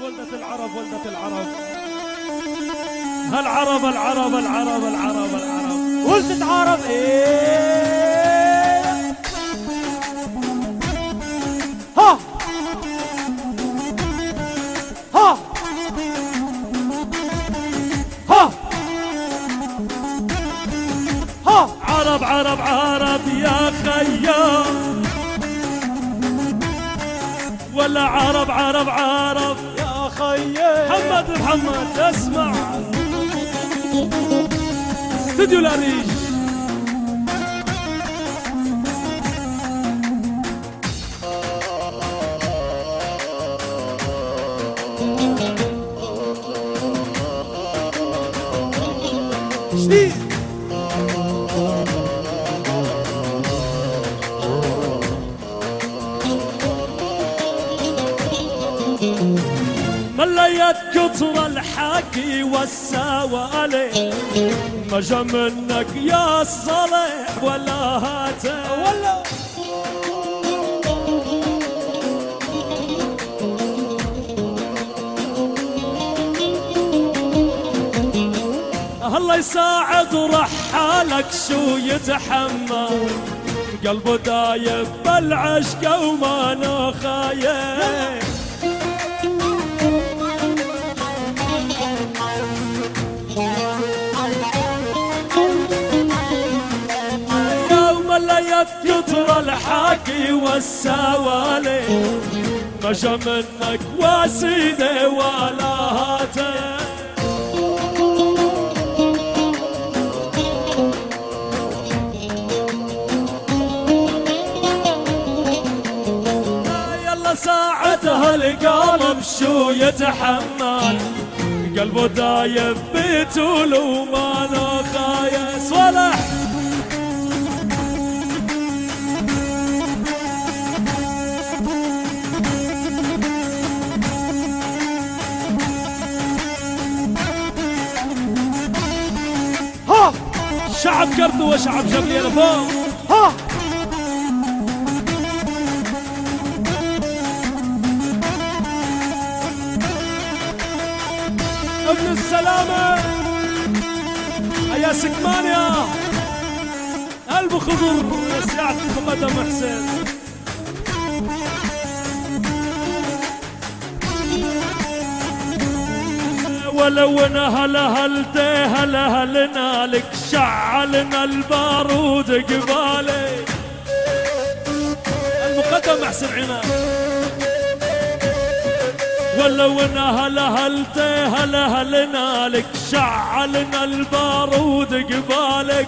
ولدة العرب ولدة العرب. العرب العرب العرب العرب العرب ولدة عرب. ايه ها ها ها ها. عرب عرب عرب يا خيام، ولا عرب عرب عرب يا خيام. محمد اسمع استوديو العريش. شديد مليت كتر الحكي والسوالي، ما جا منك يا الصالح ولا هاتي ولا. الله يساعد رحالك شو يتحمل، قلبه دايب بالعشق وما نخايف. يوم اللي يكتر الحكي والسوالي، ما جا منك واسيدي ولا هاتي. يلا ساعتها القلب شو يتحمل، قلبه دايب بتول وما له خايس ولا. ها شعب كردو وشعب جبليل فوق. ها ابن السلامة يا سكمانيا قلب خضر ساعة مقدم حسين. ولو هلهلتي هلهلنا لك، شعلنا البارود قبالي. المقدم حسين عناد. ولو هلهلتي هلهلنا لك، شعلنا البارود قبالك.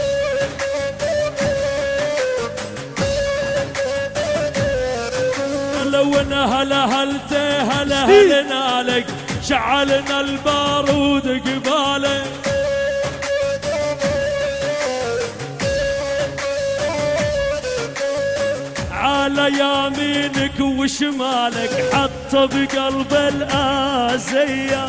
ولو هلهلتي هلهلنا لك، شعلنا البارود قبالك. على يمينك وشمالك حط بقلب الآزية،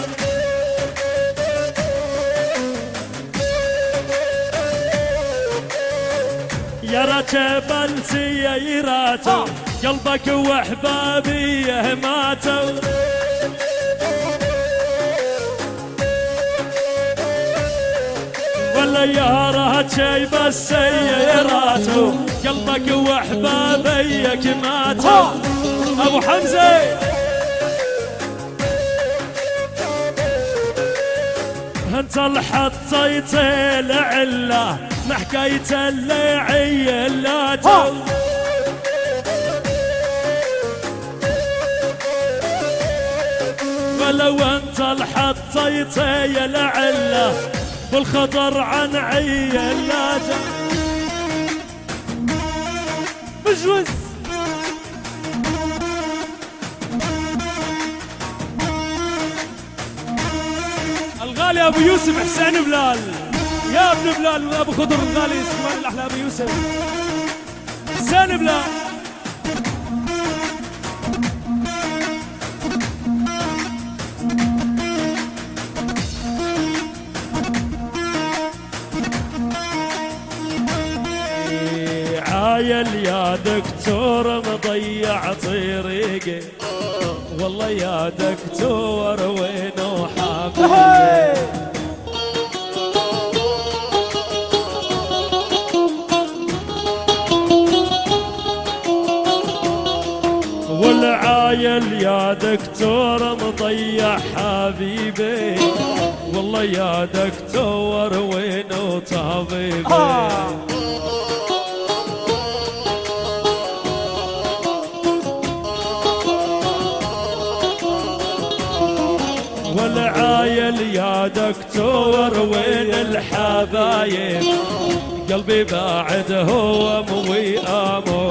يا ركب السيارات قلبك وحبابيه ماتوا. ولا يا ركب السيارات قلبك وحبابيك ماتوا. ابو حمزه انت اللي حطيت العله، محكايه اللي عيلاتوا. ولو انت اللي حطيت العله بالخطر عن عيلاته. بجوز الغالي ابو يوسف حسين بلال، يا ابن بلال ابو خضر الغالي اسماعيل الاحلى ابو يوسف حسين بلال. عايل يا دكتور مضيع طريقي، والله يا دكتور وينو حبيبي والعايل يا دكتور مضيع حبيبي والله يا دكتور وينو طبيبي والعايل يا دكتور وين الحبايب قلبي باعد هو موي امو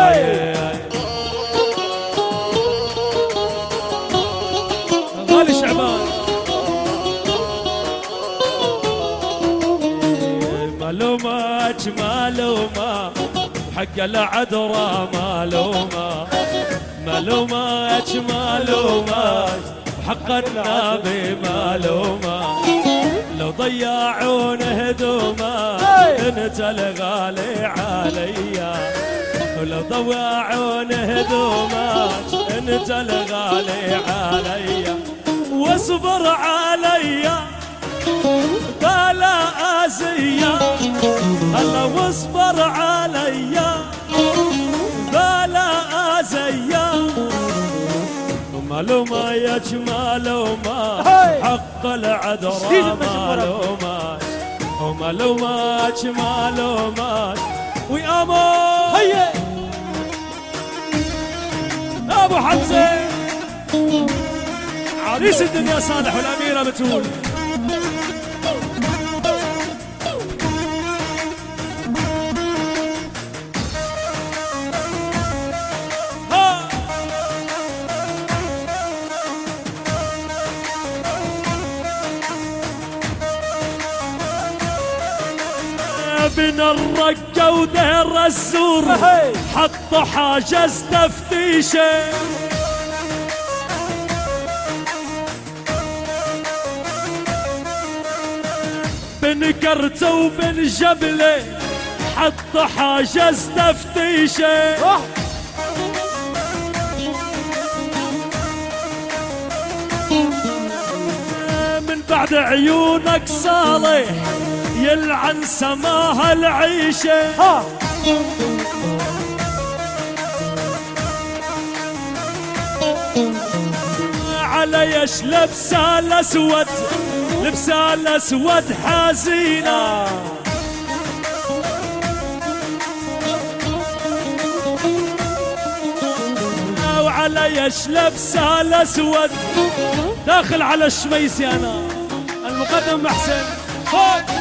غالي شعبان معلومات معلومة حق العذراء معلومة معلومات معلومات حق النبي معلومة لو ضيعون هدومه انت الغالي عليا ولو ضيعون هدومه انت الغالي عليا واصبر عليا بلا آسيا هلا واصبر عليا بلا آسيا معلومة يا معلومة حق العذراء معلومات ومعلومات معلومات وياما هيا ابو حمزة عريس الدنيا صالح والاميرة بتول بن الرقة ودير الزور حطوا حاجز تفتيشه بن كرته وبن جبله حطوا حاجز تفتيشه من بعد عيونك صالح يلعن سماها العيشة عليش لبسه الاسود لبسه الاسود حزينة وعليش لبسه الاسود داخل على الشميسي انا المقدم محسن